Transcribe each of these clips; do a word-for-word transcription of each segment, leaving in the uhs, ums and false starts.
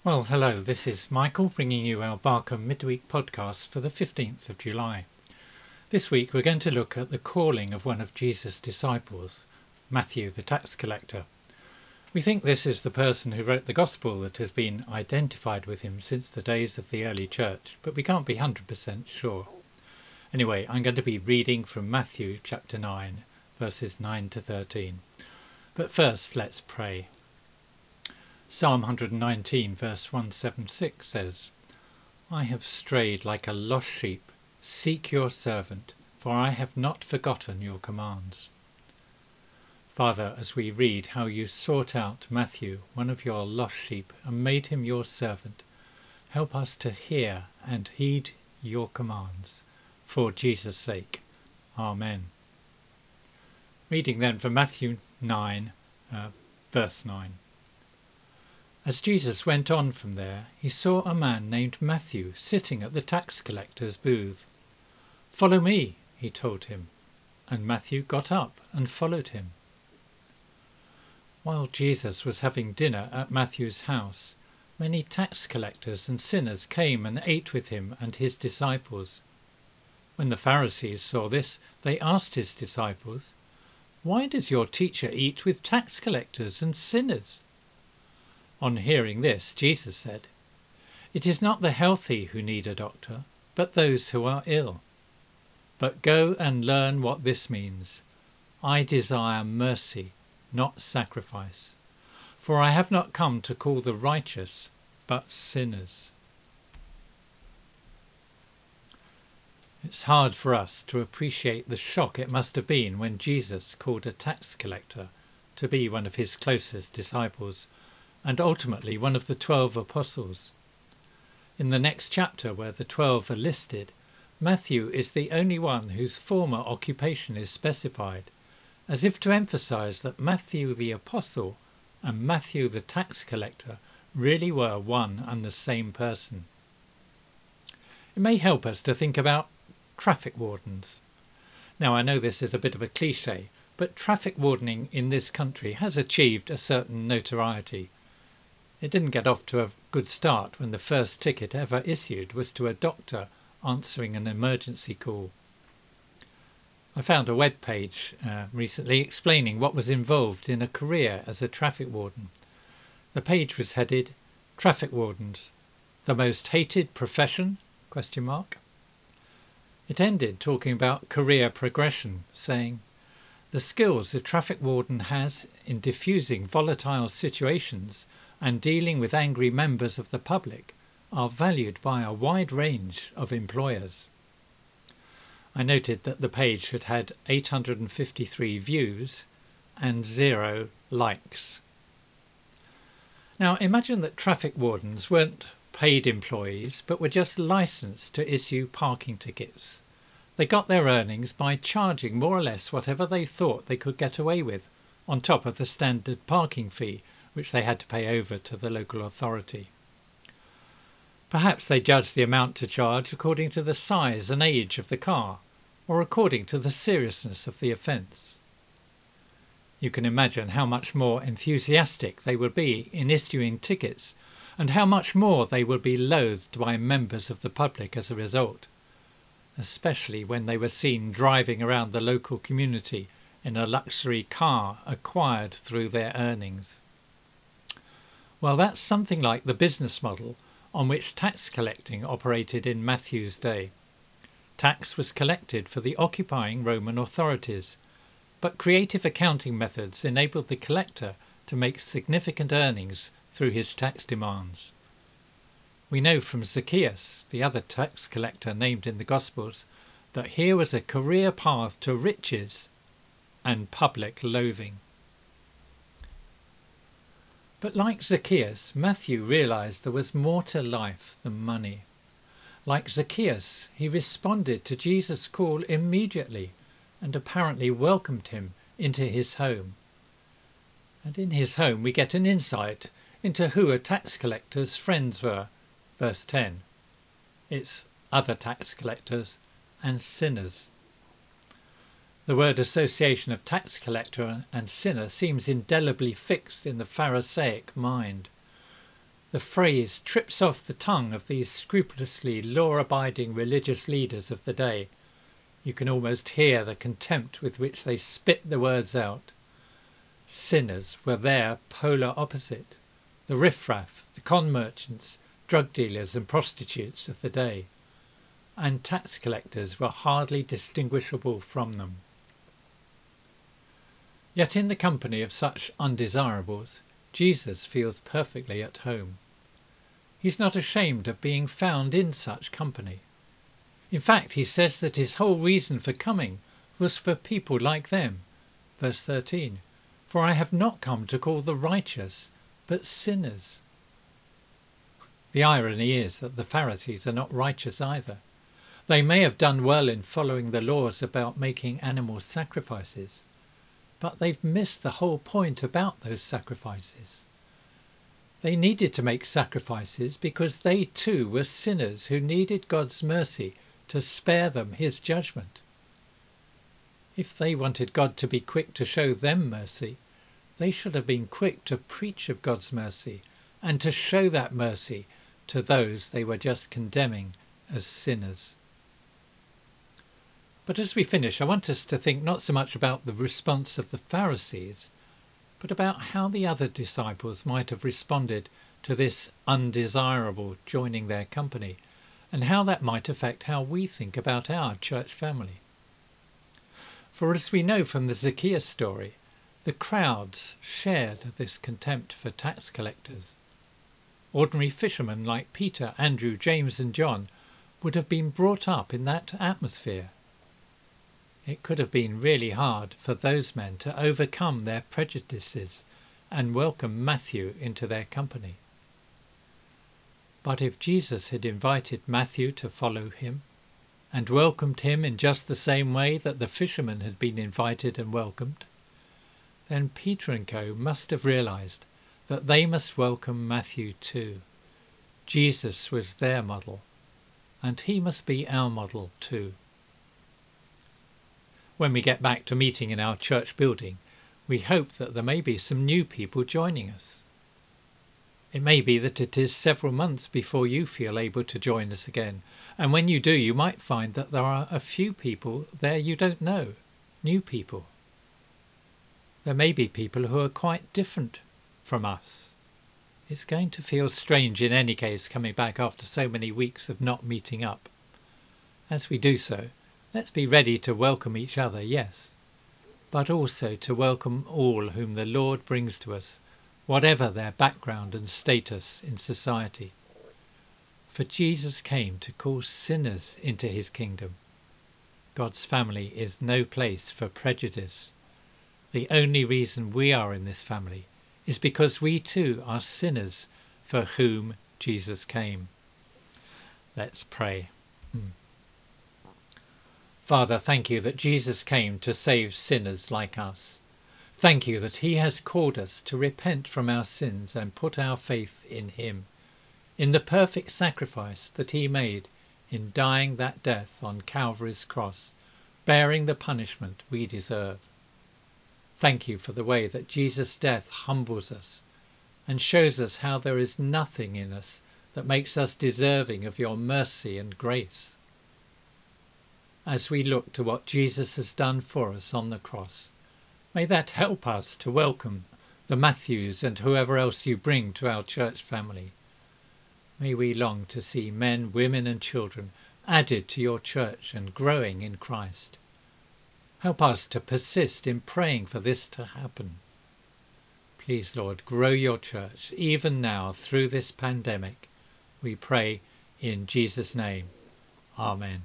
Well, hello, this is Michael bringing you our Barkham Midweek podcast for the fifteenth of July. This week we're going to look at the calling of one of Jesus' disciples, Matthew the tax collector. We think this is the person who wrote the Gospel that has been identified with him since the days of the early church, but we can't be one hundred percent sure. Anyway, I'm going to be reading from Matthew chapter nine, verses nine to thirteen. But first, let's pray. Psalm one nineteen verse one seventy-six says, I have strayed like a lost sheep. Seek your servant, for I have not forgotten your commands. Father, as we read how you sought out Matthew, one of your lost sheep, and made him your servant, help us to hear and heed your commands, for Jesus' sake. Amen. Reading then from Matthew nine, uh, verse nine. As Jesus went on from there, he saw a man named Matthew sitting at the tax collector's booth. Follow me, he told him, and Matthew got up and followed him. While Jesus was having dinner at Matthew's house, many tax collectors and sinners came and ate with him and his disciples. When the Pharisees saw this, they asked his disciples, Why does your teacher eat with tax collectors and sinners? On hearing this, Jesus said, It is not the healthy who need a doctor, but those who are ill. But go and learn what this means. I desire mercy, not sacrifice. For I have not come to call the righteous, but sinners. It's hard for us to appreciate the shock it must have been when Jesus called a tax collector to be one of his closest disciples, and ultimately one of the twelve apostles. In the next chapter, where the twelve are listed, Matthew is the only one whose former occupation is specified, as if to emphasize that Matthew the apostle and Matthew the tax collector really were one and the same person. It may help us to think about traffic wardens. Now, I know this is a bit of a cliche, but traffic wardening in this country has achieved a certain notoriety. It didn't get off to a good start when the first ticket ever issued was to a doctor answering an emergency call. I found a web page uh, recently explaining what was involved in a career as a traffic warden. The page was headed, Traffic Wardens, the most hated profession? Question mark. It ended talking about career progression, saying, The skills a traffic warden has in diffusing volatile situations and dealing with angry members of the public are valued by a wide range of employers. I noted that the page had had eight hundred fifty-three views and zero likes. Now imagine that traffic wardens weren't paid employees but were just licensed to issue parking tickets. They got their earnings by charging more or less whatever they thought they could get away with, on top of the standard parking fee which they had to pay over to the local authority. Perhaps they judged the amount to charge according to the size and age of the car, or according to the seriousness of the offence. You can imagine how much more enthusiastic they would be in issuing tickets, and how much more they would be loathed by members of the public as a result, especially when they were seen driving around the local community in a luxury car acquired through their earnings. Well, that's something like the business model on which tax collecting operated in Matthew's day. Tax was collected for the occupying Roman authorities, but creative accounting methods enabled the collector to make significant earnings through his tax demands. We know from Zacchaeus, the other tax collector named in the Gospels, that here was a career path to riches and public loathing. But like Zacchaeus, Matthew realized there was more to life than money. Like Zacchaeus, he responded to Jesus' call immediately and apparently welcomed him into his home. And in his home we get an insight into who a tax collector's friends were. Verse ten. It's other tax collectors and sinners. The word association of tax collector and sinner seems indelibly fixed in the Pharisaic mind. The phrase trips off the tongue of these scrupulously law-abiding religious leaders of the day. You can almost hear the contempt with which they spit the words out. Sinners were their polar opposite, the riffraff, the con merchants, drug dealers and prostitutes of the day, and tax collectors were hardly distinguishable from them. Yet in the company of such undesirables, Jesus feels perfectly at home. He's not ashamed of being found in such company. In fact, he says that his whole reason for coming was for people like them. Verse thirteen, "For I have not come to call the righteous, but sinners." The irony is that the Pharisees are not righteous either. They may have done well in following the laws about making animal sacrifices, but they've missed the whole point about those sacrifices. They needed to make sacrifices because they too were sinners who needed God's mercy to spare them his judgment. If they wanted God to be quick to show them mercy, they should have been quick to preach of God's mercy and to show that mercy to those they were just condemning as sinners. But as we finish, I want us to think not so much about the response of the Pharisees, but about how the other disciples might have responded to this undesirable joining their company, and how that might affect how we think about our church family. For as we know from the Zacchaeus story, the crowds shared this contempt for tax collectors. Ordinary fishermen like Peter, Andrew, James and John would have been brought up in that atmosphere. It could have been really hard for those men to overcome their prejudices and welcome Matthew into their company. But if Jesus had invited Matthew to follow him and welcomed him in just the same way that the fishermen had been invited and welcomed, then Peter and co must have realised that they must welcome Matthew too. Jesus was their model, and he must be our model too. When we get back to meeting in our church building, we hope that there may be some new people joining us. It may be that it is several months before you feel able to join us again, and when you do, you might find that there are a few people there you don't know, new people. There may be people who are quite different from us. It's going to feel strange in any case coming back after so many weeks of not meeting up. As we do so, let's be ready to welcome each other, yes, but also to welcome all whom the Lord brings to us, whatever their background and status in society. For Jesus came to call sinners into his kingdom. God's family is no place for prejudice. The only reason we are in this family is because we too are sinners for whom Jesus came. Let's pray. Hmm. Father, thank you that Jesus came to save sinners like us. Thank you that he has called us to repent from our sins and put our faith in him, in the perfect sacrifice that he made in dying that death on Calvary's cross, bearing the punishment we deserve. Thank you for the way that Jesus' death humbles us and shows us how there is nothing in us that makes us deserving of your mercy and grace. As we look to what Jesus has done for us on the cross, may that help us to welcome the Matthews and whoever else you bring to our church family. May we long to see men, women and children added to your church and growing in Christ. Help us to persist in praying for this to happen. Please, Lord, grow your church even now through this pandemic. We pray in Jesus' name. Amen.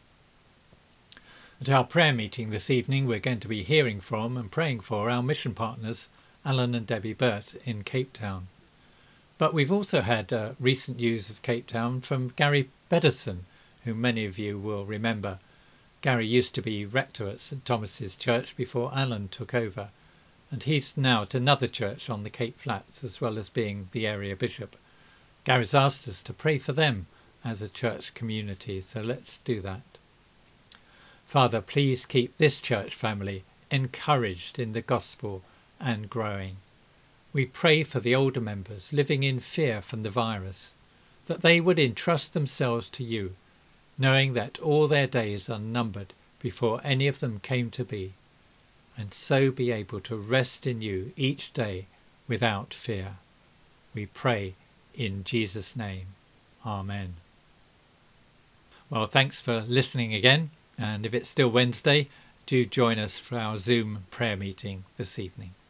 At our prayer meeting this evening, we're going to be hearing from and praying for our mission partners, Alan and Debbie Burt in Cape Town. But we've also had uh, recent news of Cape Town from Gary Bedderson, who many of you will remember. Gary used to be rector at St Thomas's Church before Alan took over, and he's now at another church on the Cape Flats as well as being the area bishop. Gary's asked us to pray for them as a church community, so let's do that. Father, please keep this church family encouraged in the gospel and growing. We pray for the older members living in fear from the virus, that they would entrust themselves to you, knowing that all their days are numbered before any of them came to be, and so be able to rest in you each day without fear. We pray in Jesus' name. Amen. Well, thanks for listening again, and if it's still Wednesday, do join us for our Zoom prayer meeting this evening.